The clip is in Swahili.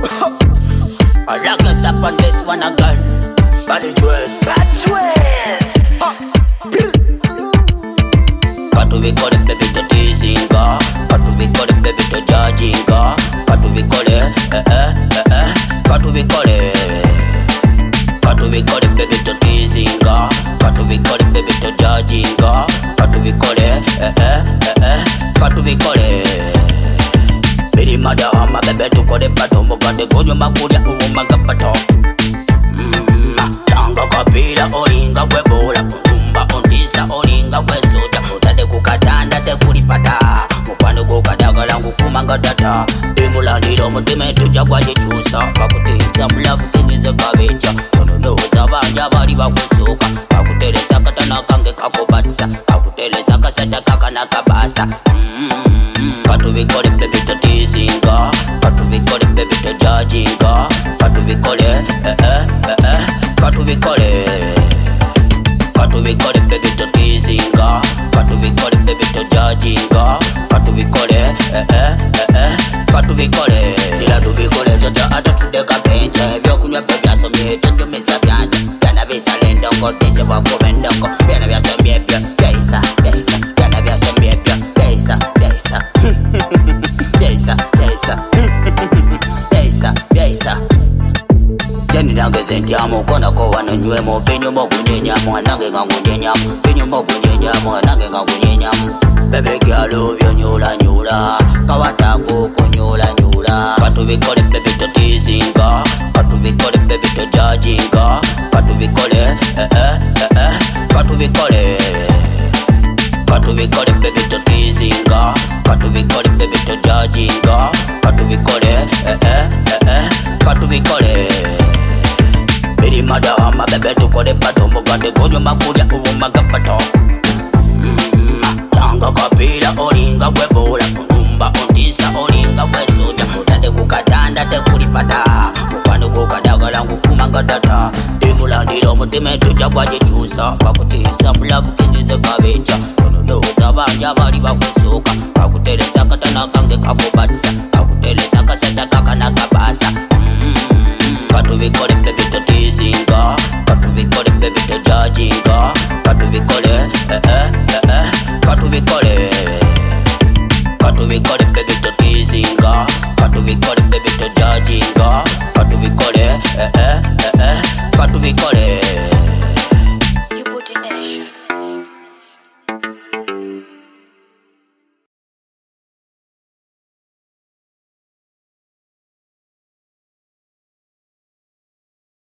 I like to step on this one again. Body twist. Katu vikole baby to teasinga. Katu vikole baby to judginga. Katu vikole Katu vikole. Katu vikole baby to teasinga. Katu vikole baby to judginga. Katu vikole Katu vikole. Biri madama bebe tukole pato mugande gonyo makulia umaga pato. Tanga kapira olinga kwebola kumba ondisa olinga kwesoja utade kukatanda te kulipata mupano kukadagala ngukumanga data imulandiro mutime tuja kwajichusa bakutisa mulavu kingize kabecha tononoza banja bali bakusuka bakutelesa katana kange kakobatisa bakutelesa kasata kakana kabasa. Katu vikole baby to teasinga. Katu vikole baby to judginga. Katu vikole Katu vikole. Katu vikole baby to teasinga. Katu vikole baby to judginga. Katu vikole Katu vikole. Ila tu vikole tota ata tudeka penche. Vyo kunywa pega somye tundu misa byanja. Yana visa lendongo teche wako mendongo. Yana vya somye bya Yaisa Yana vya somye bya Yaisa Jeni nange zentiamu kona ko wanonywemo pinyu mokunyenyamu anange ngangunyenyamu pinyu mokunyenyamu anange ngangunyenyamu bebe gyalo byonyula kawatako kunyula katu vikole baby to teasinga katu vikole baby to judginga katu vikole katu vikole. Katu vikole baby to teasinga. Katu vikole baby to judginga. Katu vikole Katu vikole. Biri madama bebe tukole pato mugande gonyo makulia umaga pato. Tanga kapira olinga kwebola kumba ondisa olinga kwesoja utade kukatanda te kulipata mupano kukadagala ngukumanga data imulandiro mutime tuja kwajichusa bakutisa mulavu kingize kabecha tononoza banja bali bakusuka bakutelesa katana kange kakobatisa bakutelesa kasata kakana kabasa. Katu vikole baby to teasinga. Katu vikole baby to judginga. Katu vikole Katu vikole. Katu vikole baby to teasinga. Katu vikole baby to judginga. Katu vikole Katu vikole.